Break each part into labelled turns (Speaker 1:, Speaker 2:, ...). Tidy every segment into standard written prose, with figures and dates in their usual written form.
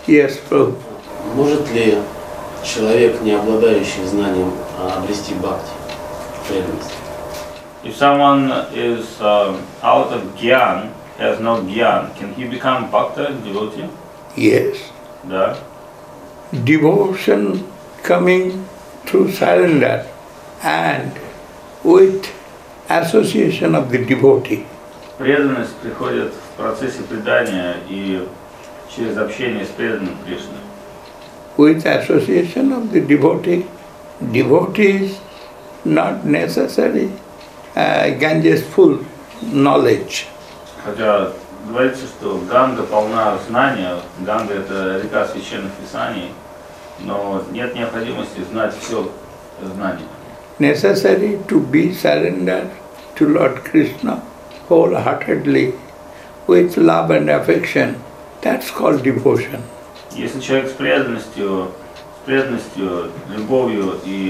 Speaker 1: Yes, Prabhu.
Speaker 2: Может ли человек, не обладающий знанием, обрести бхакти, преданность?
Speaker 3: If someone is out of gyan, has no gyan, can he become bhakta, devotee?
Speaker 1: Yes.
Speaker 3: Да.
Speaker 1: Devotion coming through surrender and with association of the devotee.
Speaker 3: Преданность приходит в процессе предания и через общение с преданным Кришной.
Speaker 1: With association of the devotee, devotees not necessary Ganges full knowledge.
Speaker 3: Хотя говорится, что Ганга полна знания, Ганга это река священных писаний, но нет необходимости знать все знания.
Speaker 1: Necessary to be surrendered to Lord Krishna wholeheartedly with love and affection. That's called devotion.
Speaker 3: Если человек с преданностью, любовью и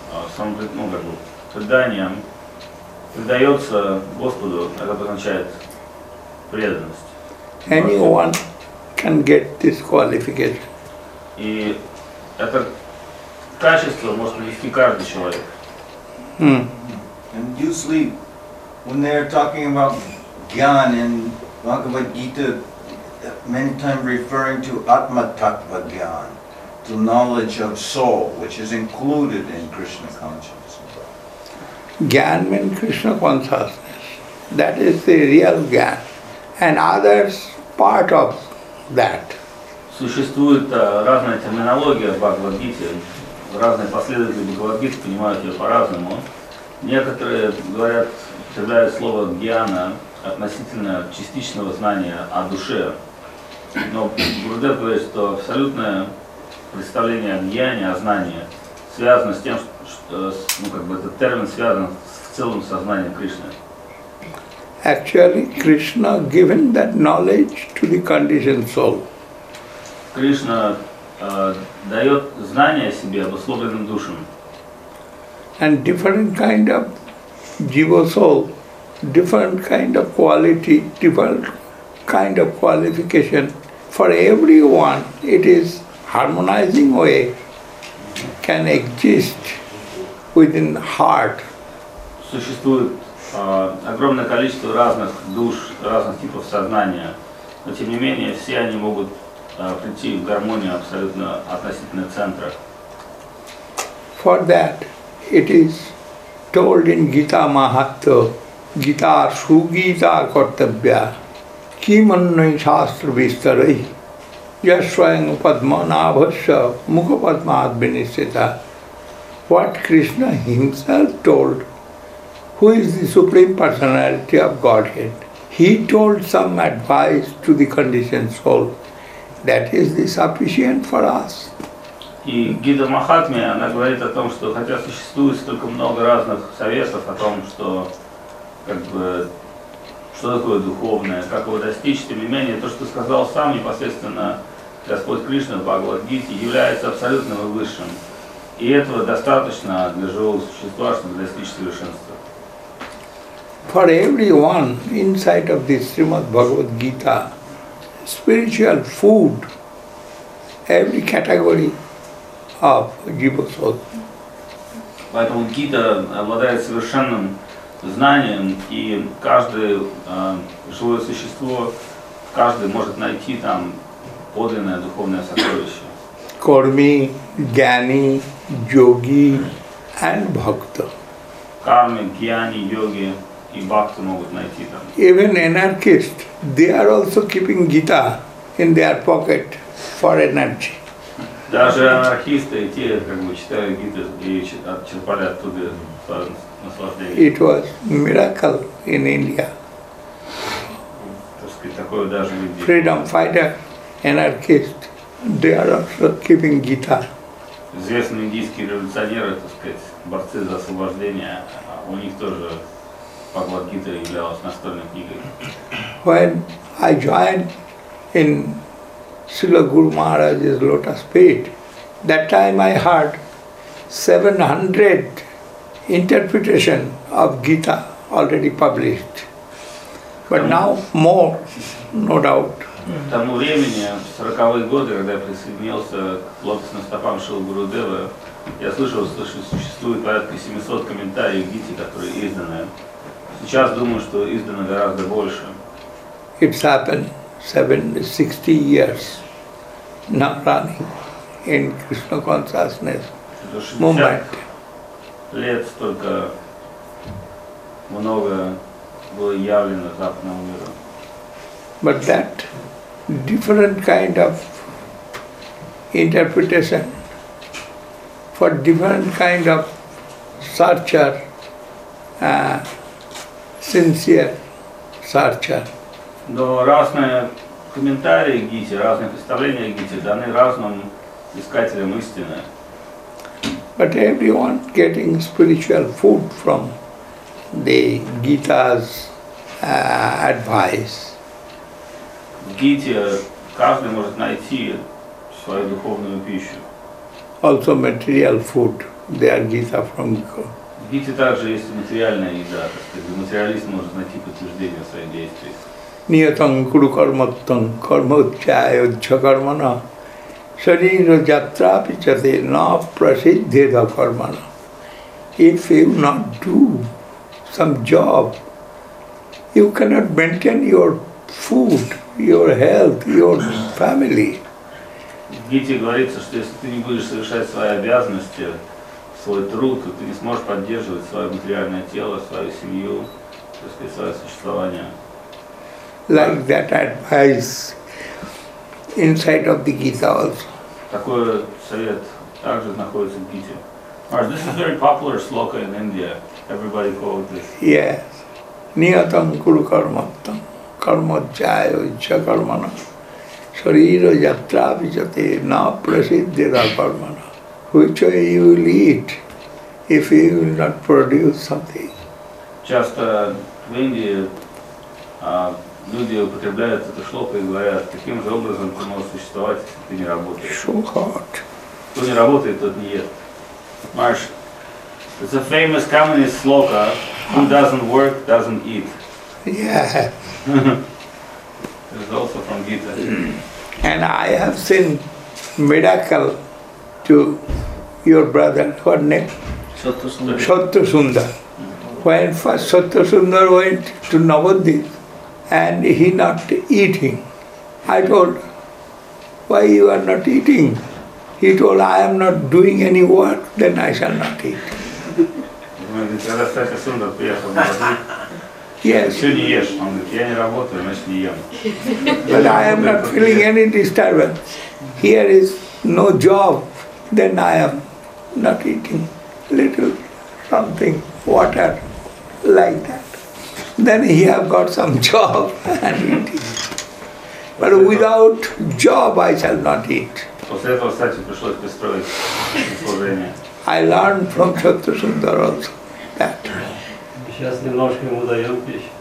Speaker 3: преданием предается Господу, это означает преданность.
Speaker 1: Anyone can get this qualification.
Speaker 3: И это качество может привести каждый человек.
Speaker 1: Hmm.
Speaker 4: And usually, when they're talking about Gyan in Bhagavad Gita, many times referring to Atma Tattva Gyan, to knowledge of soul, which is included in Krishna consciousness.
Speaker 1: Gyan means Krishna consciousness. That is the real Gyan. And others part of that.
Speaker 3: Существует разная терминология в Бхагавад-гите, разные последователи Бхагавад-гиты понимают ее по-разному. Некоторые говорят, употребляют слово гьяна относительно частичного знания о душе. Но Гурудев говорит, что абсолютное представление о гьяне, о знании, связано с тем, что этот термин связан с целым сознанием Кришны.
Speaker 1: Actually, Krishna given that knowledge to the conditioned soul.
Speaker 3: Кришна дает знания о себе обусловленным душам.
Speaker 1: And different kind of jiva soul, different kind of quality, different kind of qualification. For everyone, it is harmonizing way can exist within the heart.
Speaker 3: Существует огромное количество разных душ, разных типов сознания, но тем не менее все они могут прийти в гармонию абсолютно относительно центра.
Speaker 1: For that, it is told in Gita Mahatma, Gita Sugita Kartabhya, Kimannai Shastra Vistarai, Yaswayang Padma Nabhasya Mukha Padma Advinisita. What Krishna himself told, who is the Supreme Personality of Godhead, he told some advice to the conditioned soul. That is the sufficient for us.
Speaker 3: И Гита Махатме, она говорит о том, что хотя существует столько много разных советов о том, что что такое духовное, как его достичь, тем не менее, то, что сказал сам непосредственно Господь Кришна в Бхагавад-гите, является абсолютным и высшим. И этого достаточно для живого существа, чтобы достичь совершенства.
Speaker 1: For everyone inside of this Srimad Bhagavad Gita, spiritual food, every category of jiva soul.
Speaker 3: Поэтому Гита обладает совершенным знанием, и каждое живое существо, каждый может найти там подлинное духовное сокровище.
Speaker 1: Karmi, Jnani, Yogi and Bhakta.
Speaker 3: Кармы, гьяни, йоги и бхакты могут найти там.
Speaker 1: Even anarchists, they are also keeping Gita in their pocket for energy.
Speaker 3: Даже анархисты и те, читают Гиту и черпали оттуда наслаждение.
Speaker 1: It was miracle in India.
Speaker 3: Так сказать, такое даже в Индии.
Speaker 1: Freedom fighter, anarchist, they are also keeping Gita.
Speaker 3: Известные индийские революционеры, так сказать, борцы за освобождение, у них тоже Бхагавад-гита являлась настольной книгой.
Speaker 1: When I joined in Srila Guru Maharaj's lotus feet, that time I heard 700 interpretation of Gita already published. But now more, no doubt.
Speaker 3: К тому времени, в 40-е годы, когда я присоединился к лотосным стопам Шрилы Гурудева, я слышал, что существует порядка 700 комментариев в Гите, которые изданы. Сейчас думаю, что издано гораздо больше.
Speaker 1: It's happened 60 years now running in Krishna consciousness
Speaker 3: Это 60
Speaker 1: movement.
Speaker 3: лет столько много было явлено западному миру.
Speaker 1: But that different kind of interpretation for different kind of searcher, sincere searcher.
Speaker 3: Но разные комментарии к Гите, разные представления о Гите даны разным искателям истины.
Speaker 1: But everyone getting spiritual food from the Gita's advice.
Speaker 3: В Гите каждый может найти свою духовную пищу.
Speaker 1: Also material food, their Gita from Guru.
Speaker 3: В Гите также есть и материальная еда, так сказать, материалист может найти подтверждение своих действий.
Speaker 1: Niyatang kuru karmatang karmochayodhya karmana sharira jatra pichate na prasiddheda karmana. If you not do some job, you cannot maintain your food, your health, your family.
Speaker 3: В Гите говорится, что если ты не будешь совершать свои обязанности, свой труд, то ты не сможешь поддерживать свое материальное тело, свою семью, так сказать, свое существование.
Speaker 1: Like that advice inside of the Gita also.
Speaker 3: Такой совет также находится в Гите. This is very popular sloka in India. Everybody quotes this.
Speaker 1: Yes. Niyatang kuru karmatang karmojayodhya karmana sharira jatra vichate na prasiddheda karmana. Which way you will eat if you will not produce something?
Speaker 3: Часто в Индии люди употребляют эту шлоку и говорят, каким же образом ты можешь существовать, если ты не работаешь.
Speaker 1: So hot.
Speaker 3: Кто не работает, тот не ест. Marsh, it's a famous communist sloka, who doesn't work, doesn't eat.
Speaker 1: Yeah.
Speaker 3: It's also from Gita.
Speaker 1: And I have seen miracle to your brother, what name? Satyasundar. When first Satyasundar went to Navadvip and he not eating, I told, why you are not eating? He told, I am not doing any work, then I shall not eat.
Speaker 3: Когда Сатя Сундар приехал на Навадвип,
Speaker 1: Yes,
Speaker 3: все не ешь. Он говорит, я не работаю, значит не ем.
Speaker 1: but I am not feeling any disturbance. Here is no job, then I am not eating little something, water, like that. Then he have got some job and eating. But without job I shall not eat.
Speaker 3: После этого Сате пришлось пристроить служение.
Speaker 1: I learned from Satyasundar also that.
Speaker 5: Сейчас немножко ему даем пищу.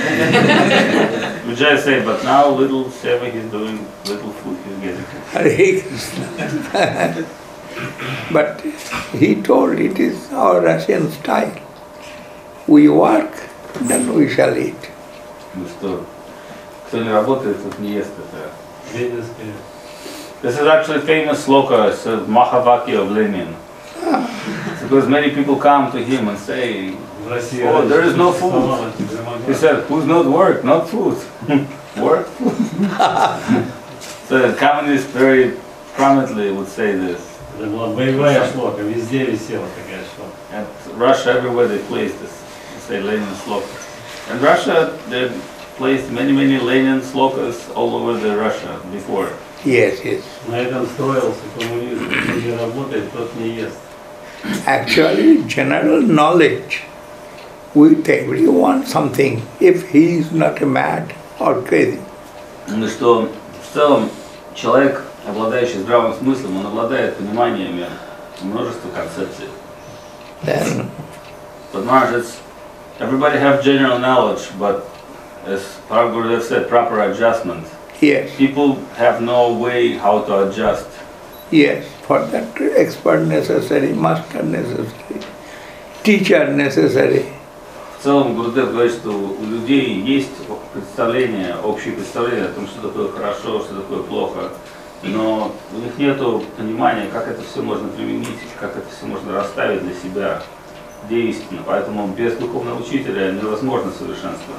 Speaker 3: Vijay said, but now little seva he's doing, little food he's getting.
Speaker 1: Hare Krishna. But he told it is our Russian style. We work, then we shall eat.
Speaker 3: Ну что, кто не работает, тот не ест это.
Speaker 5: Ленинская.
Speaker 3: This is actually famous sloka, it's a Mahavakya of Lenin. Because many people come to him and say,
Speaker 5: В России
Speaker 3: oh, there is no food.
Speaker 5: существовала тебе
Speaker 3: He said, who's not work, not food. Work, food. So the communists very prominently would say this.
Speaker 5: Это была боевая шлока, везде висела такая шлока.
Speaker 3: At Russia, everywhere they placed this, say Lenin sloka. In Russia, they placed many, many Lenin slokas all over the Russia before.
Speaker 1: Yes, yes.
Speaker 5: На этом строился коммунизм. Кто не работает, тот не ест.
Speaker 1: Actually, general knowledge with everyone something if he is not mad or crazy.
Speaker 3: Ну что, в целом, человек, обладающий здравым смыслом, он обладает пониманиями множества концепций.
Speaker 1: Then
Speaker 3: But Maharaj, it's, everybody have general knowledge, but as Prabhupada Gurudev said, proper adjustment.
Speaker 1: yes,
Speaker 3: People have no way how to adjust.
Speaker 1: yes, for that expert necessary, master necessary, teacher necessary.
Speaker 3: В целом Гурудев говорит, что у людей есть представление, общее представление о том, что такое хорошо, что такое плохо, но у них нет понимания, как это все можно применить, как это все можно расставить для себя, где истина. Поэтому без духовного учителя невозможно совершенство.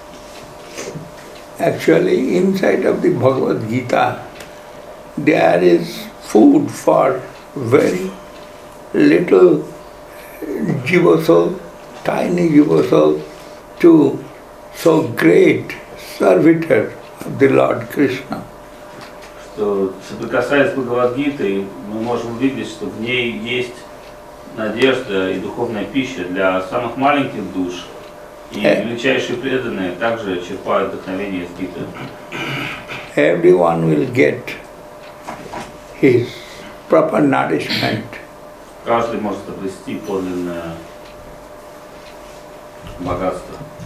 Speaker 1: Actually, inside of the Bhagavad Gita, there is food for very little jiva soul, tiny jiva soul, to so great servitor of the Lord Krishna.
Speaker 3: Что, соприкасаясь с Бхагавад-гитой, мы можем увидеть, что в ней есть надежда и духовная пища для самых маленьких душ. И величайшие преданные также черпают вдохновение из Гиты.
Speaker 1: Everyone will get his proper nourishment.
Speaker 3: Каждый может обрести подлинное богатство.